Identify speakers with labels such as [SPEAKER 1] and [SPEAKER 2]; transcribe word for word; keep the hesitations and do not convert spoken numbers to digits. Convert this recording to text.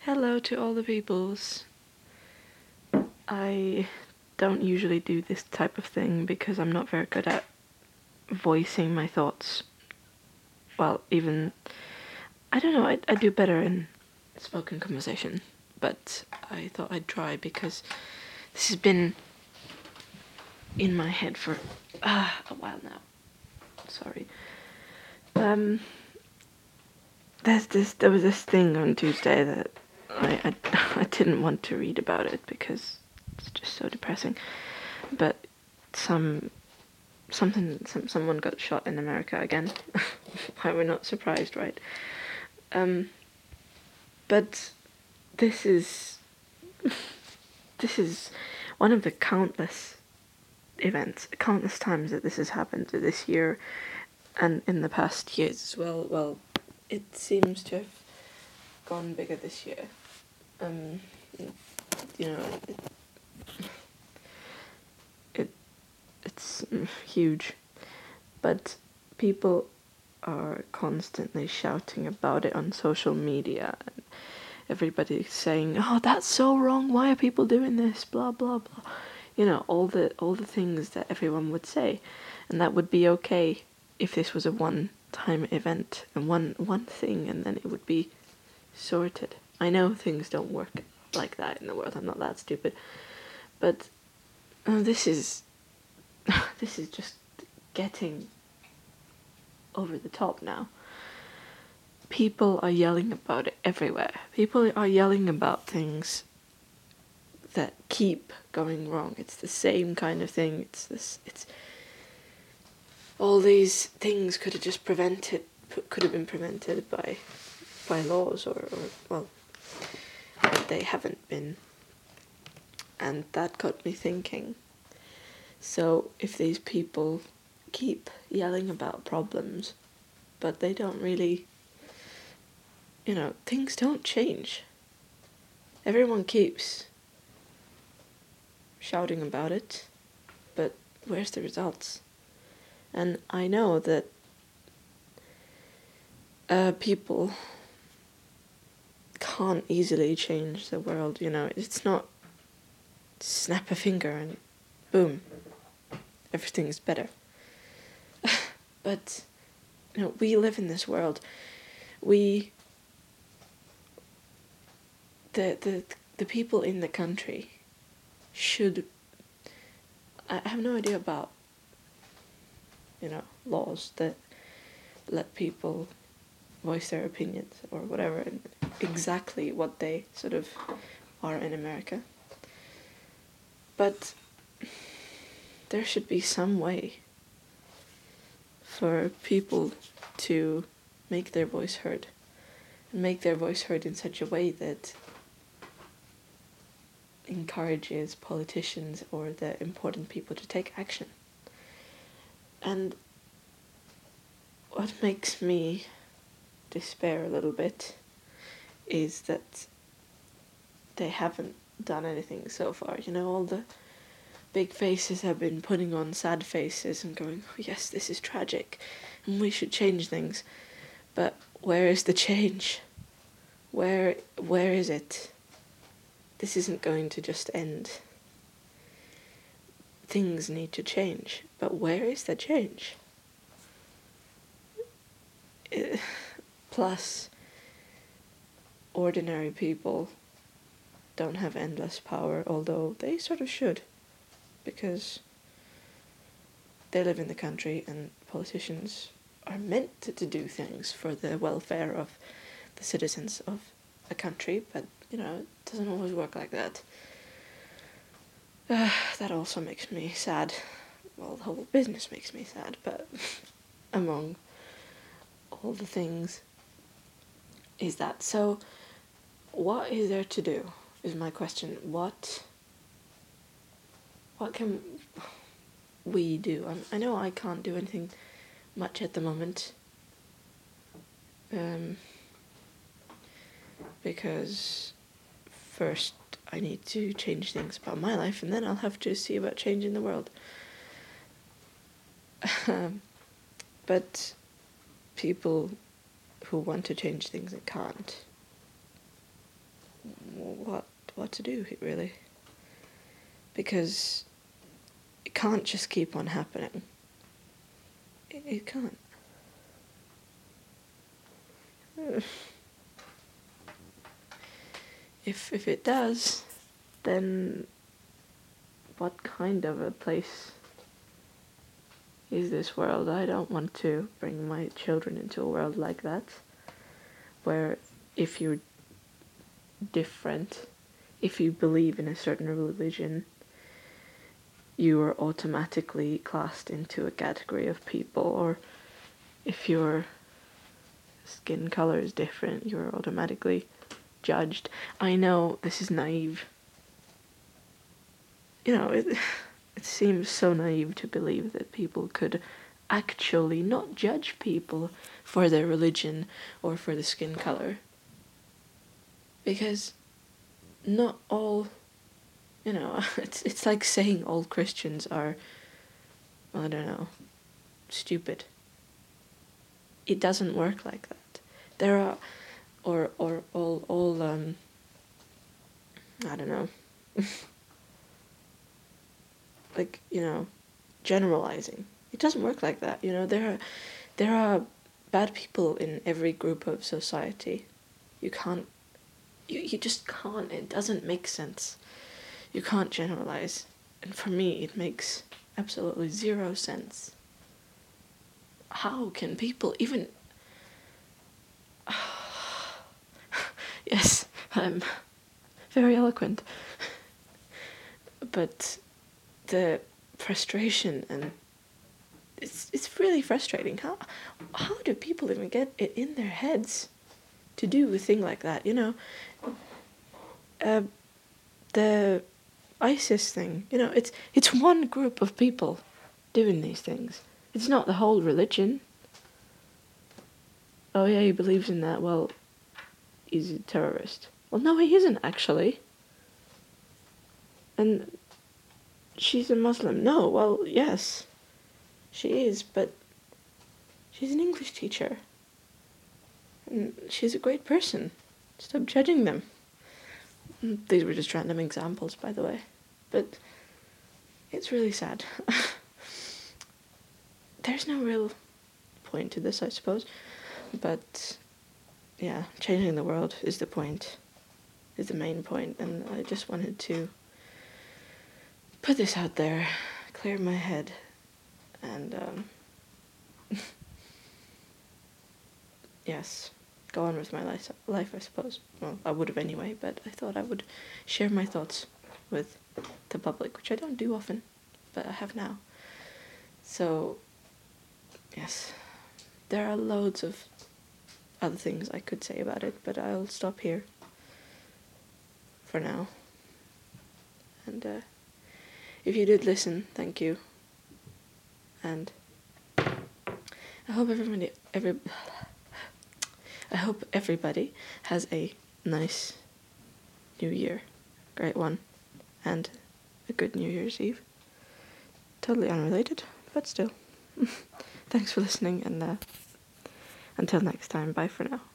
[SPEAKER 1] Hello to all the peoples. I don't usually do this type of thing because I'm not very good at voicing my thoughts. Well, even I don't know, I, I do better in spoken conversation, but I thought I'd try because this has been in my head for uh, a while now. Sorry. Um, there's this. There was this thing on Tuesday that I, I I didn't want to read about it because it's just so depressing. But some something some, someone got shot in America again. Why we're not surprised, right? Um, but this is this is one of the countless events, countless times that this has happened this year and in the past years as well. Well, it seems to have gone bigger this year. Um, you know, it, it it's huge, but people are constantly shouting about it on social media. And everybody's saying, "Oh, that's so wrong. Why are people doing this?" Blah blah blah. You know, all the all the things that everyone would say, and that would be okay if this was a one-time event and one one thing, and then it would be sorted. I know things don't work like that in the world. I'm not that stupid, but uh, this is this is just getting over the top now. People are yelling about it everywhere. People are yelling about things that keep going wrong. It's the same kind of thing. It's this. It's all these things could have just prevented. Could have been prevented by by laws, or, or well, they haven't been. And that got me thinking. So if these people keep yelling about problems, but they don't really, you know, things don't change. Everyone keeps shouting about it, but where's the results? And I know that uh, people can't easily change the world, you know, it's not snap a finger and boom, everything's better. But, you know, we live in this world. We, the the the people in the country should, I have no idea about, you know, laws that let people voice their opinions or whatever, and exactly what they sort of are in America. But there should be some way for people to make their voice heard, and make their voice heard in such a way that encourages politicians or the important people to take action. And what makes me despair a little bit is that they haven't done anything so far. You know, all the big faces have been putting on sad faces and going, "Oh, yes, this is tragic and we should change things." But where is the change? Where where is it? This isn't going to just end. Things need to change, but where is the change? Uh, plus, ordinary people don't have endless power, although they sort of should, because they live in the country and politicians are meant to, to do things for the welfare of the citizens of a country, but, you know, it doesn't always work like that. Uh, that also makes me sad. Well, the whole business makes me sad, but among all the things is that. So, what is there to do, is my question. What, what can we do? I, I know I can't do anything much at the moment, um, because first I need to change things about my life, and then I'll have to see about changing the world. Um, but people who want to change things and can't, what what to do, really. Because it can't just keep on happening. It, it can't. If if it does, then what kind of a place is this world? I don't want to bring my children into a world like that, where if you're different, if you believe in a certain religion, you are automatically classed into a category of people, or if your skin color is different, you're automatically judged. I know this is naive. You know, it, it seems so naive to believe that people could actually not judge people for their religion or for the skin color. Because not all, you know, it's it's like saying all Christians are, I don't know, stupid. It doesn't work like that. There are, or or all all um, I don't know, like, you know, generalizing. It doesn't work like that. You know, there are there are bad people in every group of society. You can't. You you just can't. It doesn't make sense. You can't generalize, and for me, it makes absolutely zero sense. How can people even? Yes, I'm very eloquent. But the frustration, and it's it's really frustrating. How how do people even get it in their heads to do a thing like that? You know, uh, the ISIS thing. You know, it's it's one group of people doing these things. It's not the whole religion. Oh yeah, he believes in that. Well, he's a terrorist. Well, no, he isn't actually. And she's a Muslim. No, well, yes, she is, but she's an English teacher. And she's a great person. Stop judging them. These were just random examples, by the way. But it's really sad. There's no real point to this, I suppose. But, yeah, changing the world is the point. Is the main point. And I just wanted to put this out there, clear my head, and, um, yes, go on with my life, life, I suppose. Well, I would have anyway, but I thought I would share my thoughts with the public, which I don't do often, but I have now. So, yes, there are loads of other things I could say about it, but I'll stop here for now. And, uh, if you did listen, thank you. And I hope everybody, every, I hope everybody has a nice New Year, great one, and a good New Year's Eve. Totally unrelated, but still. Thanks for listening, and uh, until next time, bye for now.